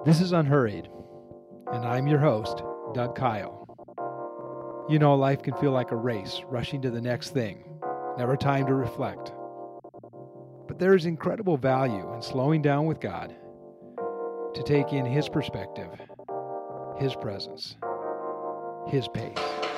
This is Unhurried, and I'm your host, Doug Kyle. You know, life can feel like a race, rushing to the next thing, never time to reflect. But there is incredible value in slowing down with God to take in His perspective, His presence, His pace.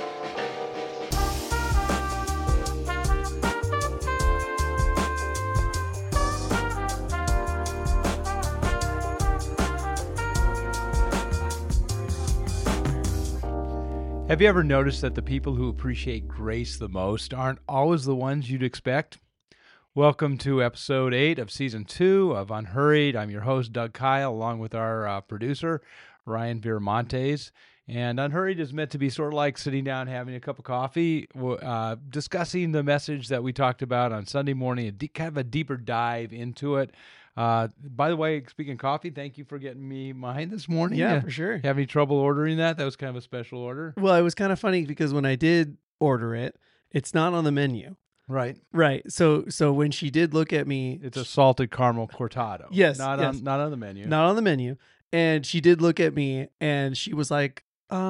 Have you ever noticed that the people who appreciate grace the most aren't always the ones you'd expect? Welcome to episode 8 of season 2 of Unhurried. I'm your host, Doug Kyle, along with our producer, Ryan Viramontes. And Unhurried is meant to be sort of like sitting down, having a cup of coffee, discussing the message that we talked about on Sunday morning, kind of a deeper dive into it. By the way, speaking of coffee, thank you for getting me mine this morning. Yeah, for sure. Have any trouble ordering that? That was kind of a special order. Well, it was kind of funny because when I did order it, it's not on the menu. Right. Right. So when she did look at me, It's a salted caramel cortado. Yes, Not yes. on the menu. not on the menu, and she did look at me and she was like,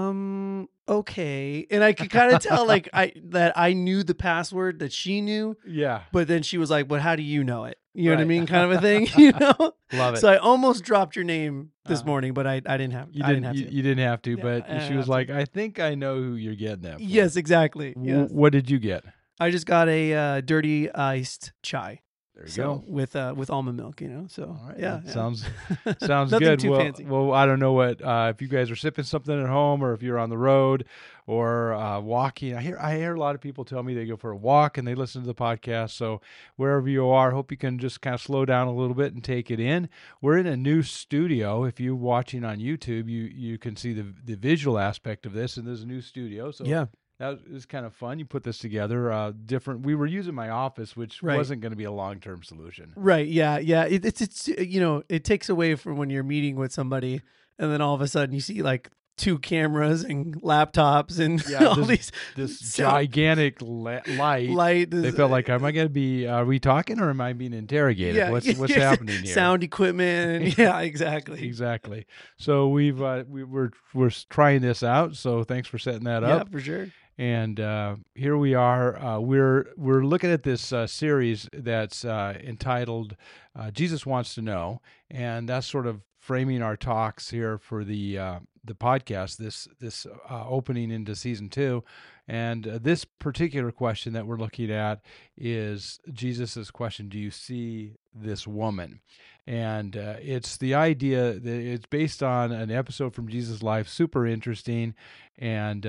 okay. And I could kind of tell that I knew the password that she knew, Yeah. but then she was like, but how do you know it? You know what I Right. mean? Kind of a thing, you know? Love it. So I almost dropped your name this Uh-huh. morning, but I didn't have You I didn't have to. You didn't have to, Yeah, but I didn't she was have like, I think I know who you're getting that for. Yes, exactly. Yes. What did you get? I just got a dirty iced chai. There you So go. with almond milk, you know. So All right. yeah, That yeah. Sounds Nothing good. too well, fancy. well, I don't know what if you guys are sipping something at home or if you're on the road or walking. I hear a lot of people tell me they go for a walk and they listen to the podcast. So wherever you are, hope you can just kind of slow down a little bit and take it in. We're in a new studio. If you're watching on YouTube, you can see the visual aspect of this, and there's a new studio. So Yeah. that was kind of fun. You put this together. Different. We were using my office, which Right. wasn't going to be a long-term solution. Right. Yeah. Yeah. It's you know, it takes away from when you're meeting with somebody and then all of a sudden you see like 2 cameras and laptops and Yeah, all these This sound- gigantic light. light. They felt like, am I going to be? Are we talking or am I being interrogated? Yeah, What's happening here? Sound equipment. And, yeah. Exactly. Exactly. So we're trying this out. So thanks for setting that Yeah, up. for sure. And here we are. We're looking at this series that's entitled "Jesus Wants to Know," and that's sort of framing our talks here for the podcast. This opening into season 2, and this particular question that we're looking at is Jesus's question: "Do you see this woman?" And it's the idea that it's based on an episode from Jesus' life, super interesting, and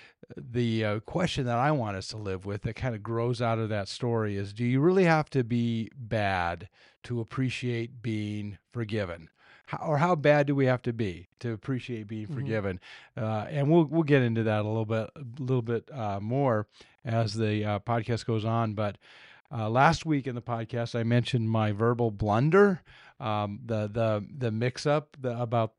the question that I want us to live with that kind of grows out of that story is, do you really have to be bad to appreciate being forgiven? How bad do we have to be to appreciate being forgiven? And we'll get into that a little bit more as the podcast goes on. But last week in the podcast, I mentioned my verbal blunder, the mix up about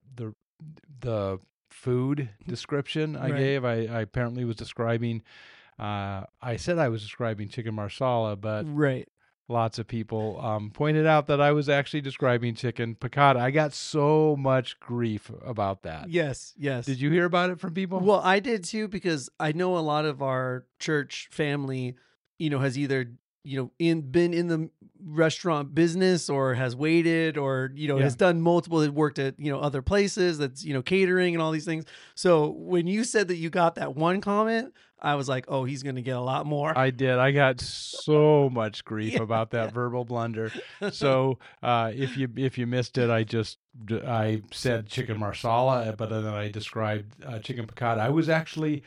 the food description I Right. gave. I apparently was describing. I said I was describing chicken marsala, but Right. lots of people pointed out that I was actually describing chicken piccata. I got so much grief about that. Yes. Yes. Did you hear about it from people? Well, I did too, because I know a lot of our church family, you know, has either, you know, been in the restaurant business or has waited or, you know, Yeah. has done multiple, had worked at, you know, other places that's, you know, catering and all these things. So when you said that you got that one comment, I was like, oh, he's going to get a lot more. I did. I got so much grief Yeah. about that verbal blunder. So if you missed it, I said chicken marsala, but then I described chicken piccata. I was actually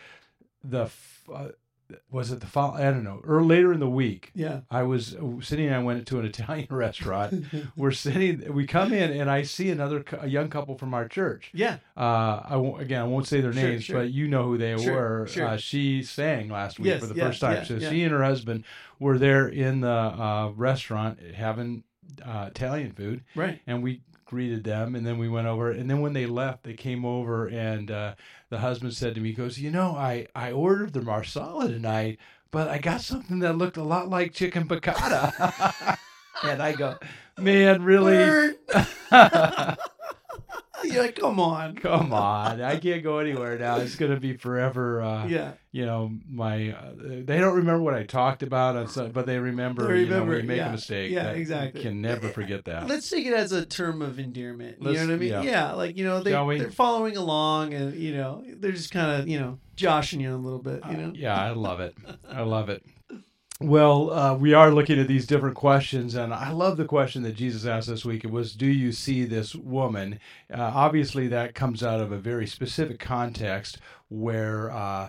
I don't know, or later in the week. Yeah. I was sitting. I went to an Italian restaurant. We come in, and I see a young couple from our church. Yeah. I won't say their Sure, names, sure. but you know who they Sure, were. sure. She sang last week Yes, for the yeah, first time. yeah, So yeah. she and her husband were there in the restaurant having Italian food, Right. and we greeted them, and then we went over, and then when they left, they came over, and the husband said to me, he goes, you know, I ordered the marsala tonight, but I got something that looked a lot like chicken piccata. And I go, man, really? You're like, come on. Come on, I can't go anywhere now. It's going to be forever. Yeah. You know, my they don't remember what I talked about, but they remember. You know, when you make a mistake. Yeah, exactly. You can never forget that. Let's take it as a term of endearment. You know what I mean? Yeah. Yeah, like, you know, they're following along, and, you know, they're just kind of, you know, joshing you a little bit, you know? Yeah, I love it. I love it. Well, we are looking at these different questions, and I love the question that Jesus asked this week. It was, do you see this woman? Obviously, that comes out of a very specific context where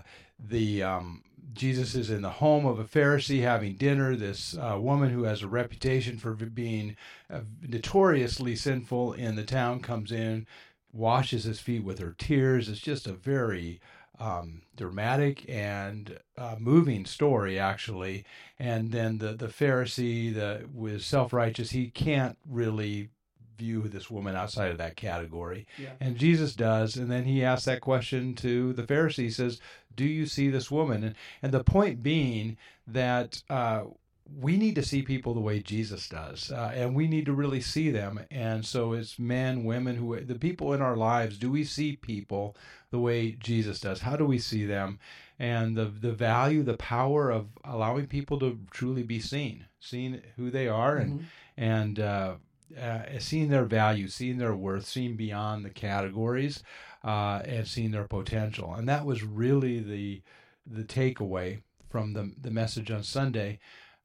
Jesus is in the home of a Pharisee having dinner. This woman who has a reputation for being notoriously sinful in the town comes in, washes his feet with her tears. It's just a very dramatic and moving story, actually. And then the Pharisee, was self-righteous. He can't really view this woman outside of that category. Yeah. And Jesus does. And then he asks that question to the Pharisee. He says, do you see this woman? And the point being that we need to see people the way Jesus does, and we need to really see them. And so it's men, women, the people in our lives, do we see people the way Jesus does? How do we see them? And the value, the power of allowing people to truly be seen who they are, and seeing their value, seeing their worth, seeing beyond the categories, and seeing their potential. And that was really the takeaway from the message on Sunday.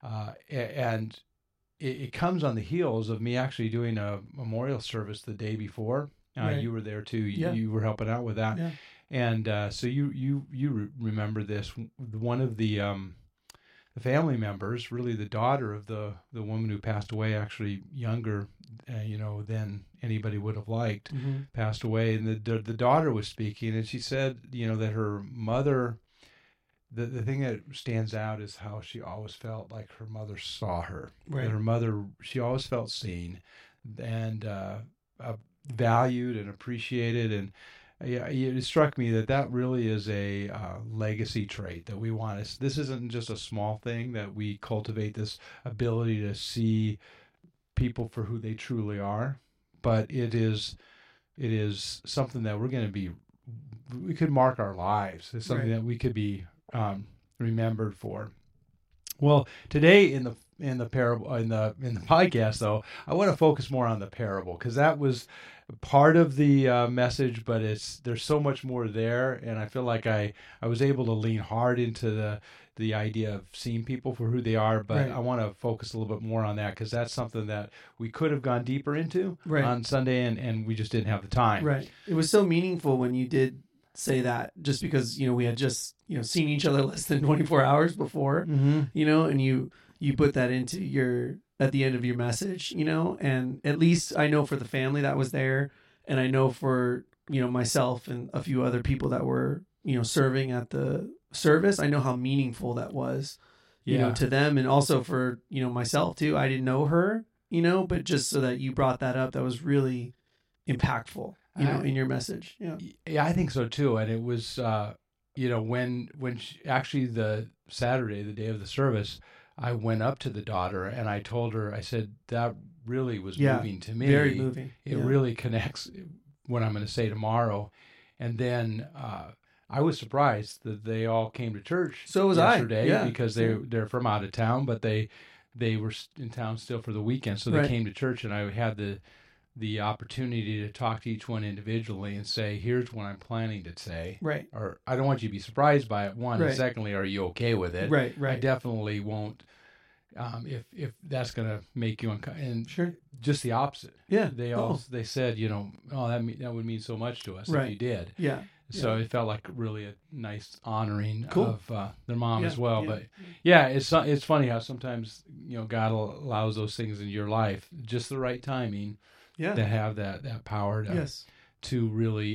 And it comes on the heels of me actually doing a memorial service the day before. Right. You were there too. Yeah. You were helping out with that. Yeah. And so you remember this. One of the family members, really the daughter of the woman who passed away, actually younger, than anybody would have liked, passed away. And the daughter was speaking, and she said, that her mother. The thing that stands out is how she always felt like her mother saw her. Right. That her mother, she always felt seen and valued and appreciated. And it struck me that really is a legacy trait that we want. This isn't just a small thing, that we cultivate this ability to see people for who they truly are, but it is something that we could mark our lives. It's something that we could be remembered for. Well, today in the parable, in the podcast, though, I want to focus more on the parable, because that was part of the message, but there's so much more there, and I feel like I was able to lean hard into the idea of seeing people for who they are, but I want to focus a little bit more on that, because that's something that we could have gone deeper into on Sunday, and we just didn't have the time. Right. It was so meaningful when you did say that, just because we had just seen each other less than 24 hours before, and you put that into at the end of your message, and at least I know for the family that was there, and I know for myself and a few other people that were serving at the service, I know how meaningful that was to them, and also for myself too. I didn't know her, but just so that you brought that up, that was really impactful in your message. Yeah, I think so too. And it was, when actually the Saturday, the day of the service, I went up to the daughter and I told her, I said, that really was moving to me. Very moving. It really connects what I'm going to say tomorrow. And then I was surprised that they all came to church. So was yesterday, because they're from out of town, but they were in town still for the weekend, so they came to church, and I had the opportunity to talk to each one individually and say, here's what I'm planning to say. Right. Or I don't want you to be surprised by it, one. And secondly, are you okay with it? Right. I definitely won't, if that's going to make you uncomfortable. And sure. Just the opposite. Yeah. They said, that would mean so much to us if you did. Yeah. So it felt like really a nice honoring Cool. of their mom as well. Yeah. But it's funny how sometimes, God allows those things in your life, just the right timing. Yeah. That have that power to really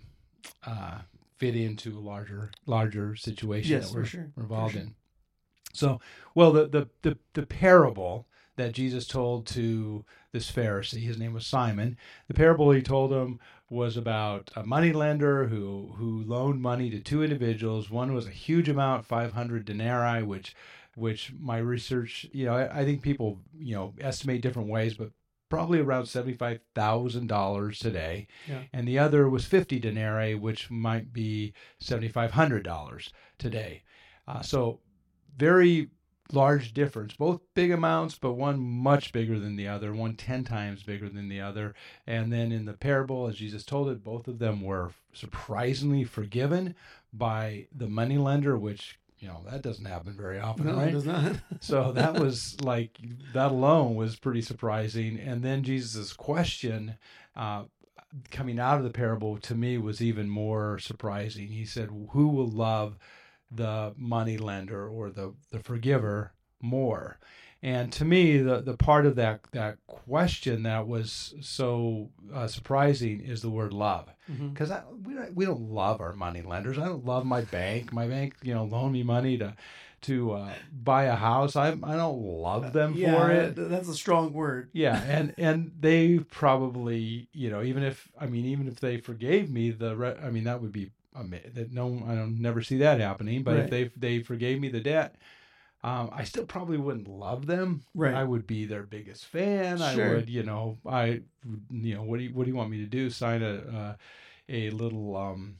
fit into a larger situation that we're involved in. So, well, the parable that Jesus told to this Pharisee, his name was Simon. The parable he told him was about a moneylender who loaned money to two individuals. One was a huge amount, 500 denarii, which my research, I think people, estimate different ways, but probably around $75,000 today. Yeah. And the other was 50 denarii, which might be $7,500 today. So very large difference, both big amounts, but one much bigger than the other, one 10 times bigger than the other. And then in the parable, as Jesus told it, both of them were surprisingly forgiven by the moneylender, which, that doesn't happen very often, No, right? it does not. So that was that alone was pretty surprising. And then Jesus's question coming out of the parable to me was even more surprising. He said, who will love the money lender or the forgiver more? And to me, the part of that question that was so surprising is the word love. Because we don't love our money lenders. I don't love my bank. My bank, loan me money to buy a house. I don't love them for it. That's a strong word. Yeah, and they probably, even if they forgave me, that would be that I don't never see that happening. But Right. if they forgave me the debt, I still probably wouldn't love them. Right. I would be their biggest fan. Sure. I would, what do you want me to do? Sign a little,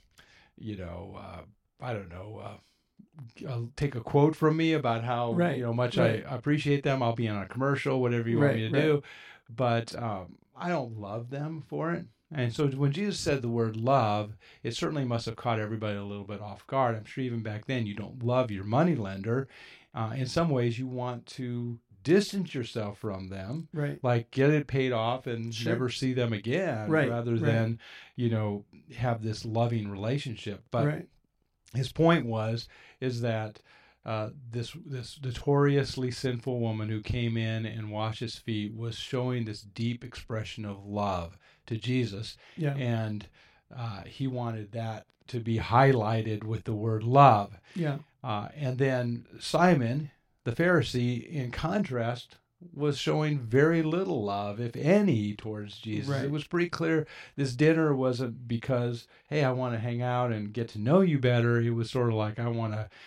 I don't know. Take a quote from me about how Right. much Right. I appreciate them. I'll be on a commercial, whatever you want me to do. But I don't love them for it. And so when Jesus said the word love, it certainly must have caught everybody a little bit off guard. I'm sure even back then you don't love your money lender. In some ways you want to distance yourself from them, Right. like get it paid off and Sure. never see them again, Right. rather than, have this loving relationship. But Right. his point is that this notoriously sinful woman who came in and washed his feet was showing this deep expression of love to Jesus, Yeah. and he wanted that to be highlighted with the word love. Yeah. And then Simon, the Pharisee, in contrast, was showing very little love, if any, towards Jesus. Right. It was pretty clear this dinner wasn't because, hey, I want to hang out and get to know you better. It was sort of like, I want to,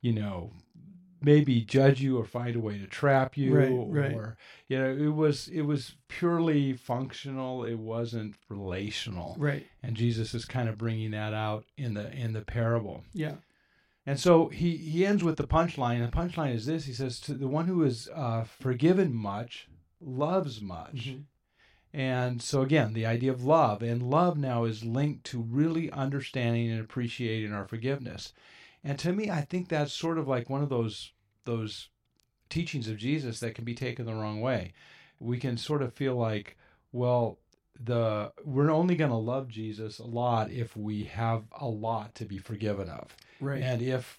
maybe judge you or find a way to trap you. Right. Or, it was purely functional. It wasn't relational. Right. And Jesus is kind of bringing that out in the parable. Yeah. And so he ends with the punchline. The punchline is this. He says, to the one who is forgiven much, loves much. Mm-hmm. And so again, the idea of love. And love now is linked to really understanding and appreciating our forgiveness. And to me, I think that's sort of like one of those teachings of Jesus that can be taken the wrong way. We can sort of feel like, well, we're only going to love Jesus a lot if we have a lot to be forgiven of. Right. And if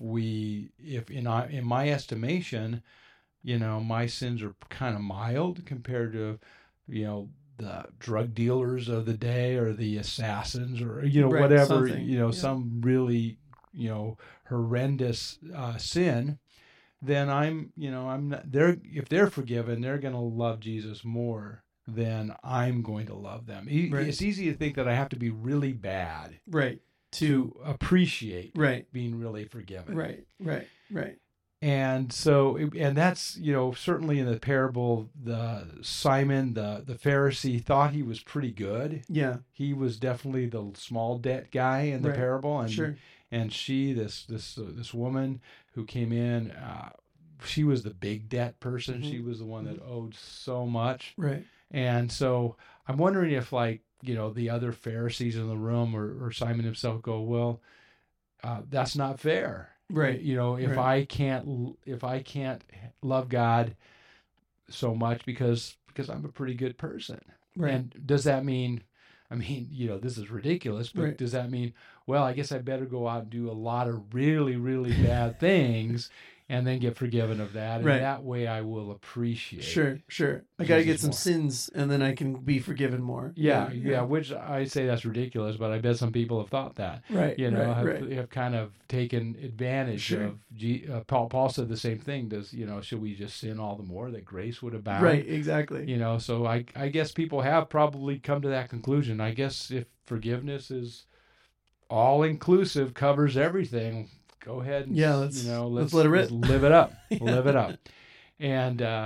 in my estimation, my sins are kind of mild compared to, the drug dealers of the day or the assassins or, Right, whatever, something. some really, horrendous sin, then I'm not there. If they're forgiven, they're going to love Jesus more than I'm going to love them. Right. It's easy to think that I have to be really bad Right. to appreciate Right. being really forgiven. Right. Right. Right. And so, and that's, certainly in the parable, Simon, the Pharisee, thought he was pretty good. Yeah. He was definitely the small debt guy in the Right. parable. And, Sure. and she, this woman who came in, she was the big debt person. Mhm. She was the one that owed so much. Right. And so I'm wondering if, the other Pharisees in the room or Simon himself go, well, that's not fair. Right. If Right. I can't love God so much because I'm a pretty good person. Right. And does that mean, this is ridiculous, but Right. does that mean, well, I guess I better go out and do a lot of really, really bad things and then get forgiven of that. And Right. that way I will appreciate. Sure. I got to get Jesus some more. sins, and then I can be forgiven more. Yeah, which I say that's ridiculous, but I bet some people have thought that. Right. Have kind of taken advantage Sure. of. Paul said the same thing. Should we just sin all the more that grace would abound? Right. Exactly. So I guess people have probably come to that conclusion. I guess if forgiveness is all inclusive, covers everything, go ahead and let's let it rip. let's live it up. Yeah. Live it up. And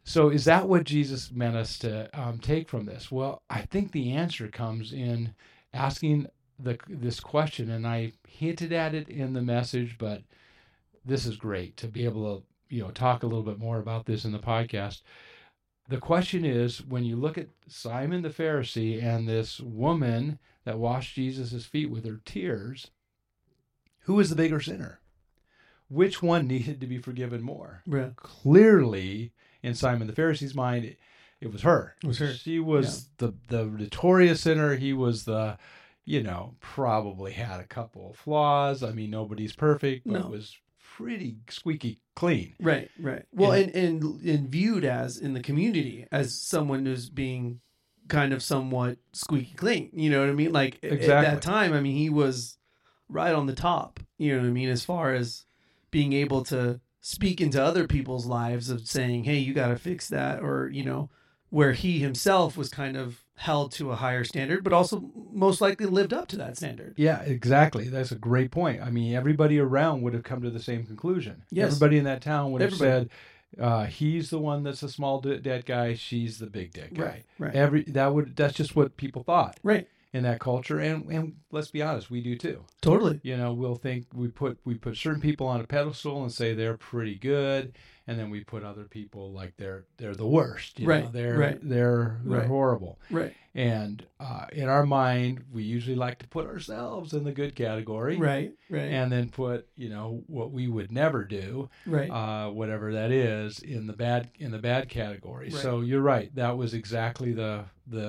So is that what Jesus meant us to take from this? Well, I think the answer comes in asking this question, and I hinted at it in the message, but this is great to be able to talk a little bit more about this in the podcast. The question is, when you look at Simon the Pharisee and this woman that washed Jesus' feet with her tears, who is the bigger sinner? Which one needed to be forgiven more? Yeah. Clearly, in Simon the Pharisee's mind, it was her. It was her. She was the notorious sinner. He was the, probably had a couple of flaws. I mean, nobody's perfect, but was pretty squeaky clean. Right. Well, and viewed as in the community as someone who's being kind of somewhat squeaky clean. You know what I mean? Like exactly. At that time, I mean, he was right on the top. You know what I mean? As far as being able to speak into other people's lives of saying, hey, you got to fix that, or, where he himself was kind of held to a higher standard, but also most likely lived up to that standard. Yeah, exactly. That's a great point. I mean, everybody around would have come to the same conclusion. Yes. Everybody in that town would have said, he's the one that's a small dead guy, she's the big dead guy. Right. That's just what people thought. Right. In that culture, and let's be honest, we do too. Totally. We'll think we put certain people on a pedestal and say they're pretty good, and then we put other people like they're the worst. They're horrible. Right. And in our mind, we usually like to put ourselves in the good category. Right. And then put what we would never do. Right. Whatever that is in the bad category. Right. So you're right. That was exactly the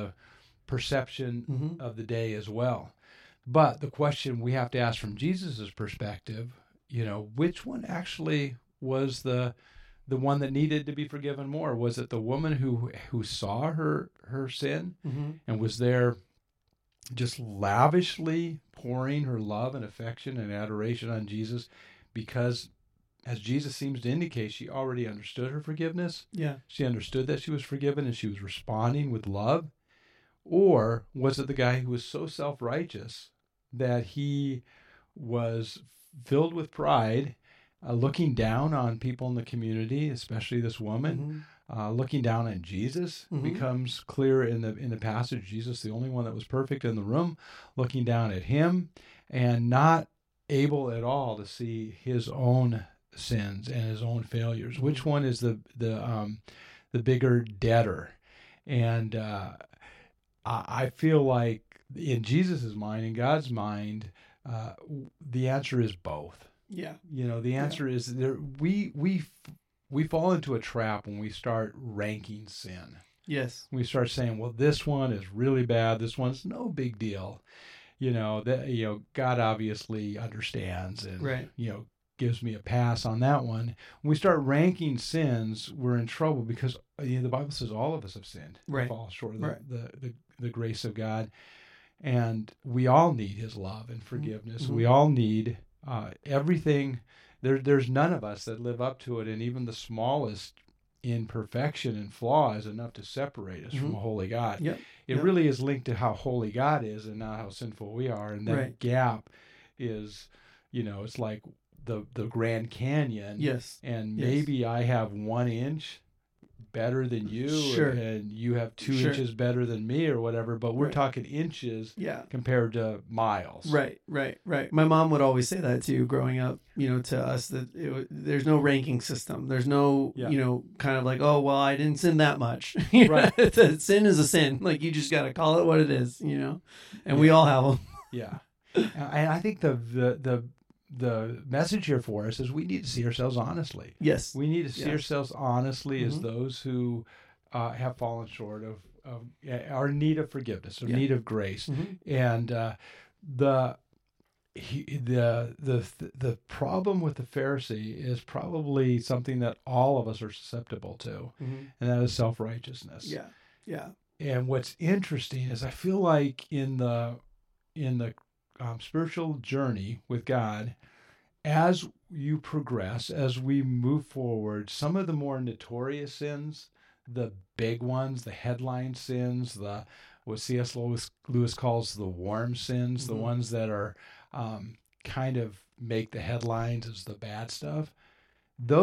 perception of the day as well. But the question we have to ask from Jesus's perspective, which one actually was the one that needed to be forgiven more? Was it the woman who saw her sin and was there just lavishly pouring her love and affection and adoration on Jesus because, as Jesus seems to indicate, she already understood her forgiveness? Yeah. She understood that she was forgiven and she was responding with love? Or was it the guy who was so self-righteous that he was filled with pride, looking down on people in the community, especially this woman, looking down on Jesus? Becomes clear in the passage. Jesus, the only one that was perfect in the room, looking down at him and not able at all to see his own sins and his own failures. Which one is the bigger debtor? And I feel like in Jesus' mind, in God's mind, the answer is both. Yeah. The answer is there. We fall into a trap when we start ranking sin. Yes. We start saying, well, this one is really bad. This one's no big deal. God obviously understands and, gives me a pass on that one. When we start ranking sins, we're in trouble because the Bible says all of us have sinned. Right. Fall short of the grace of God. And we all need his love and forgiveness. We all need everything. There's none of us that live up to it. And even the smallest imperfection and flaw is enough to separate us from a holy God. Yep. It really is linked to how holy God is and not how sinful we are. And that gap is, it's like the Grand Canyon. Yes. And maybe I have 1 inch better than you, and you have 2 inches better than me, or whatever. But we're talking inches, compared to miles. Right. My mom would always say that too, growing up. To us that there's no ranking system. There's no, kind of like, oh well, I didn't sin that much. Right. Sin is a sin. Like you just got to call it what it is. And we all have them. Yeah. And I think the message here for us is we need to see ourselves honestly. Yes. We need to see ourselves honestly as those who have fallen short of our need of forgiveness, or need of grace. And the problem with the Pharisee is probably something that all of us are susceptible to, and that is self-righteousness. Yeah. And what's interesting is I feel like in the spiritual journey with God, as you progress, as we move forward, some of the more notorious sins, the big ones, the headline sins, what C.S. Lewis calls the warm sins, the ones that are kind of make the headlines as the bad stuff, those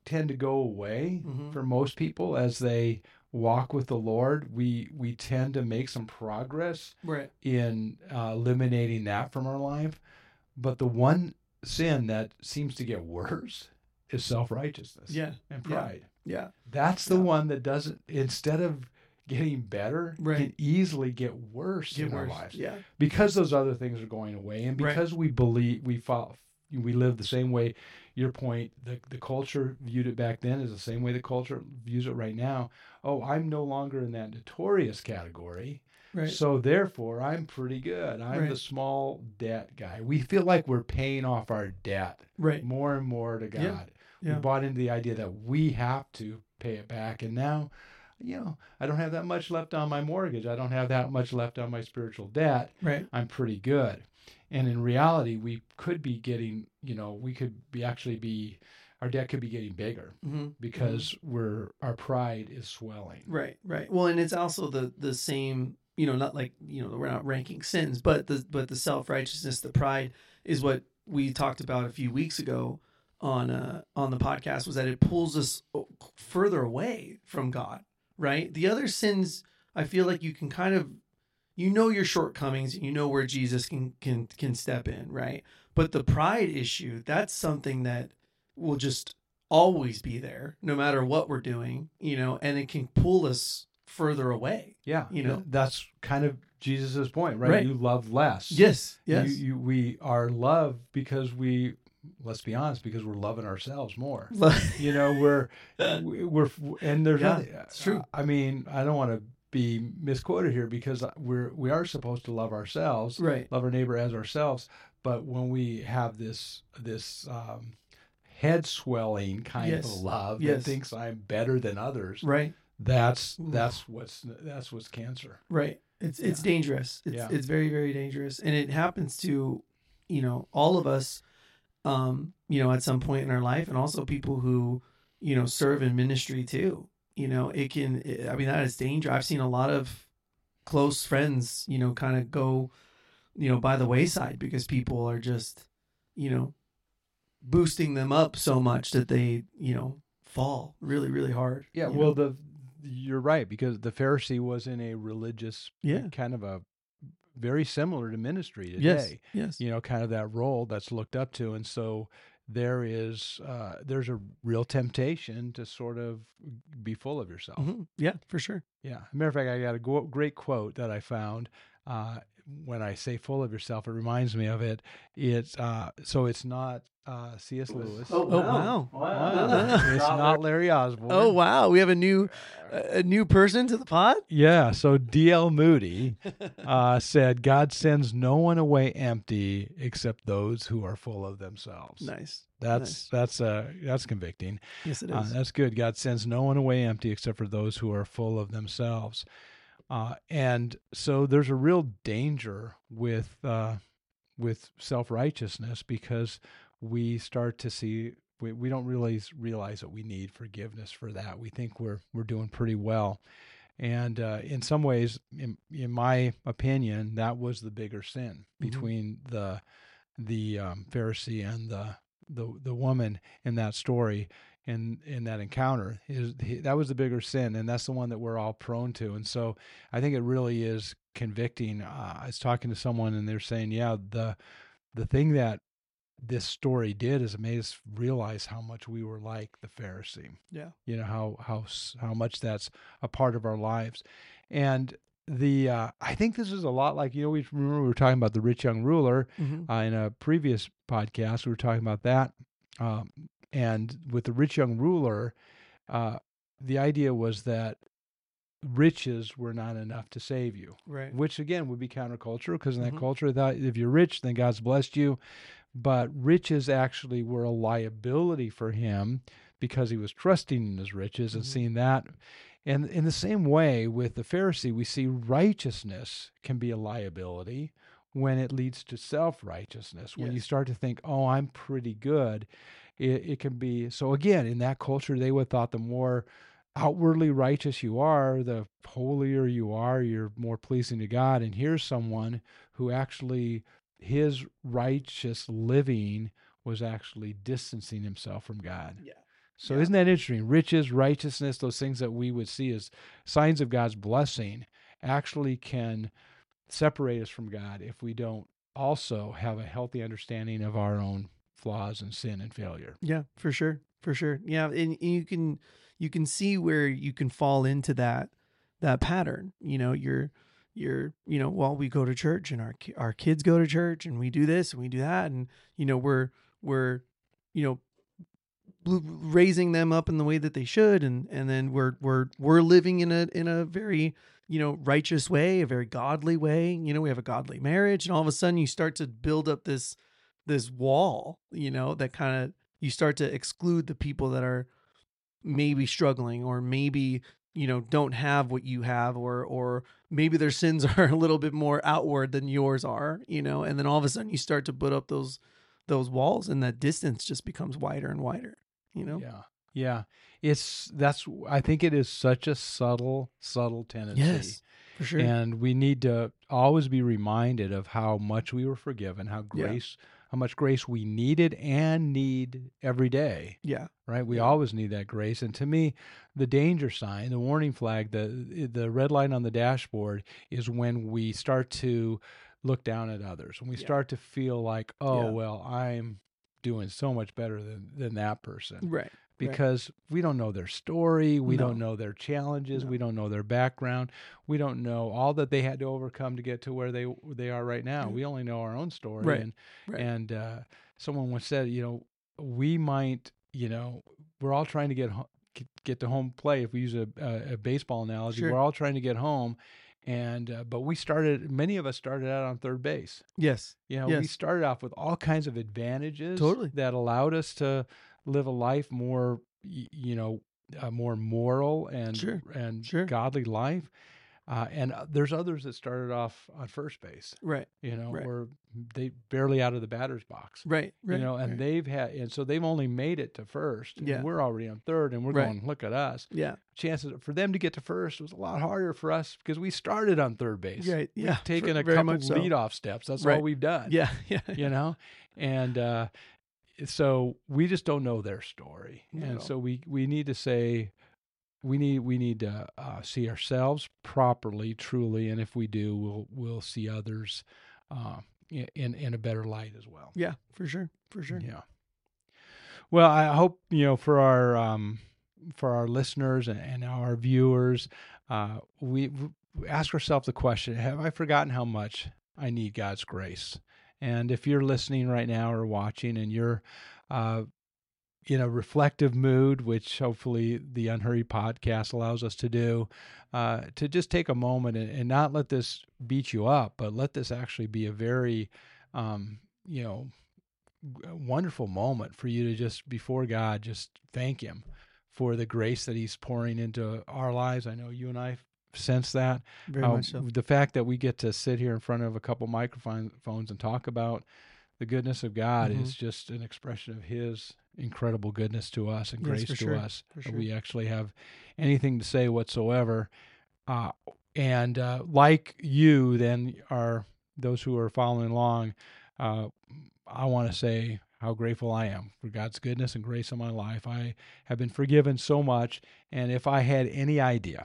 tend to go away Mhm. for most people as they walk with the Lord. We tend to make some progress Right. in eliminating that from our life. But the one sin that seems to get worse is self-righteousness Yeah. and Yeah. pride. Yeah. That's the Yeah. one that doesn't, instead of getting better, Right. can easily get worse Get in our worse. lives Yeah. because those other things are going away, and Right. because we believe we live the same way. Your point, the culture viewed it back then is the same way the culture views it right now. Oh, I'm no longer in that notorious category. Right. So therefore, I'm pretty good. I'm the Right. small debt guy. We feel like we're paying off our debt Right. more and more to God. Yeah. We Yeah. bought into the idea that we have to pay it back. And now, I don't have that much left on my mortgage. I don't have that much left on my spiritual debt. Right. I'm pretty good. And in reality, we could be getting, we could be our debt could be getting bigger Mm-hmm. because our pride is swelling. Right. Right. Well, and it's also the same, not like, we're not ranking sins, but the self-righteousness, the pride is what we talked about a few weeks ago on the podcast, was that it pulls us further away from God, right? The other sins, I feel like you can kind of, your shortcomings and where Jesus can step in, right? But the pride issue, that's something that will just always be there no matter what we're doing, and it can pull us further away. Yeah. That's kind of Jesus's point, right? Right. You love less. Yes. We are loved because let's be honest, because we're loving ourselves more. We're and there's nothing. It's true. I mean, I don't want to be misquoted here because we are supposed to love ourselves, Right. love our neighbor as ourselves. But when we have this head swelling kind of love that thinks I'm better than others, right? That's what's cancer. Right. It's dangerous. It's very, very dangerous, and it happens to all of us. At some point in our life, and also people who serve in ministry too. That is danger. I've seen a lot of close friends, kind of go, by the wayside because people are just, boosting them up so much that they, fall really, really hard. Yeah. Well, you're right, because the Pharisee was in a religious, kind of a very similar to ministry today. Yes. Kind of that role that's looked up to. And so there's a real temptation to sort of be full of yourself. Mm-hmm. Yeah, for sure. Yeah. As a matter of fact, I got a great quote that I found. When I say full of yourself, it reminds me of it. It's not C.S. Lewis. Oh, wow. It's not Larry Osborne. Oh, wow. We have a new person to the pod? Yeah. So D.L. Moody said, God sends no one away empty except those who are full of themselves. Nice. That's convicting. Yes, it is. That's good. God sends no one away empty except for those who are full of themselves. And so there's a real danger with self-righteousness, because we start to see we don't really realize that we need forgiveness for that. We think we're doing pretty well, and in some ways, in my opinion, that was the bigger sin between the Pharisee and the woman in that story. In that encounter, that was the bigger sin, and that's the one that we're all prone to. And so I think it really is convicting. I was talking to someone, and they're saying, the thing that this story did is it made us realize how much we were like the Pharisee. Yeah. How much that's a part of our lives. And I think this is a lot like, we were talking about the rich young ruler in a previous podcast. We were talking about that. And with the rich young ruler, the idea was that riches were not enough to save you. Right. Which, again, would be countercultural, because in that culture, that if you're rich, then God's blessed you. But riches actually were a liability for him because he was trusting in his riches and seeing that. And in the same way, with the Pharisee, we see righteousness can be a liability when it leads to self-righteousness. When you start to think, oh, I'm pretty good, it can be. So again, in that culture, they would have thought the more outwardly righteous you are, the holier you are, you're more pleasing to God. And here's someone who actually, his righteous living was actually distancing himself from God. Yeah. So Yeah. isn't that interesting? Riches, righteousness, those things that we would see as signs of God's blessing actually can separate us from God if we don't also have a healthy understanding of our own flaws and sin and failure. Yeah, for sure. For sure. Yeah. And you can see where you can fall into that pattern. Well, we go to church and our kids go to church and we do this and we do that. And, we're, you know, raising them up in the way that they should. And then we're living in a very, righteous way, a very godly way. We have a godly marriage, and all of a sudden you start to build up this wall, that kind of, you start to exclude the people that are maybe struggling, or maybe, don't have what you have, or maybe their sins are a little bit more outward than yours are, and then all of a sudden you start to put up those walls, and that distance just becomes wider and wider, Yeah. Yeah. I think it is such a subtle tendency. Yes, for sure. And we need to always be reminded of how much we were forgiven, how much grace we needed and need every day. Yeah. Right? We Yeah. always need that grace. And to me, the danger sign, the warning flag, the red line on the dashboard is when we start to look down at others, when we start to feel like, well, I'm doing so much better than that person. Right. Because we don't know their story, we don't know their challenges, we don't know their background, we don't know all that they had to overcome to get to where they are right now. We only know our own story. Right. And someone once said, we might, we're all trying to get to home play. If we use a baseball analogy, we're all trying to get home. And but many of us started out on third base. Yes. We started off with all kinds of advantages that allowed us to live a life more, a more moral and godly life. And there's others that started off on first base, right? Or they barely out of the batter's box, right? And they've only made it to first. And we're already on third, and we're going, look at us. Yeah. Chances for them to get to first was a lot harder for us because we started on third base. Right. Yeah. We've taken a couple leadoff steps. That's all we've done. Yeah. And so we just don't know their story, and so we need to say. We need to see ourselves properly, truly, and if we do, we'll see others in a better light as well. Yeah, for sure. Yeah. Well, I hope for our listeners and our viewers, we ask ourselves the question: have I forgotten how much I need God's grace? And if you're listening right now or watching, and you're in a reflective mood, which hopefully the Unhurried podcast allows us to do, to just take a moment and not let this beat you up, but let this actually be a very, wonderful moment for you to just, before God, just thank Him for the grace that He's pouring into our lives. I know you and I sense that. Very much so. The fact that we get to sit here in front of a couple microphones and talk about the goodness of God is just an expression of His incredible goodness to us and grace to us. That we actually have anything to say whatsoever. And like you, then, are those who are following along, I want to say how grateful I am for God's goodness and grace in my life. I have been forgiven so much, and if I had any idea,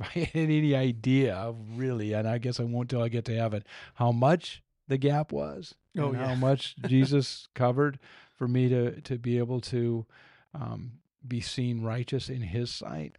of really, and I guess I won't till I get to heaven, how much the gap was, how much Jesus covered for me to be able to be seen righteous in His sight.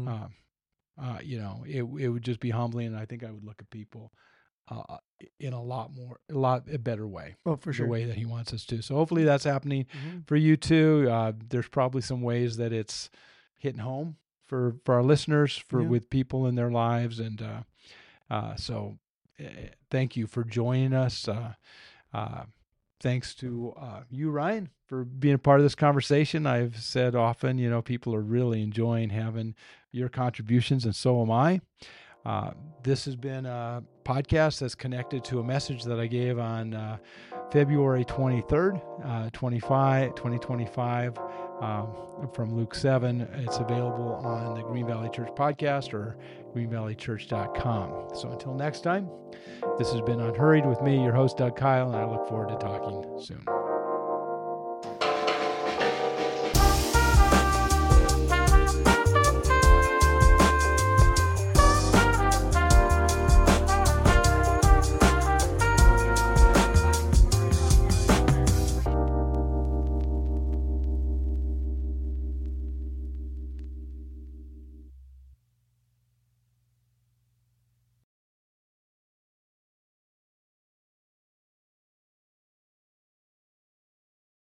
It would just be humbling, and I think I would look at people in a better way. Oh, for sure. The way that He wants us to. So hopefully that's happening for you too. There's probably some ways that it's hitting home for our listeners, with people in their lives, and so thank you for joining us. Thanks to you, Ryan, for being a part of this conversation. I've said often, people are really enjoying having your contributions, and so am I. This has been a podcast that's connected to a message that I gave on February 23rd, 2025, from Luke 7. It's available on the Green Valley Church podcast or greenvalleychurch.com. So until next time, this has been Unhurried with me, your host, Doug Kyle, and I look forward to talking soon.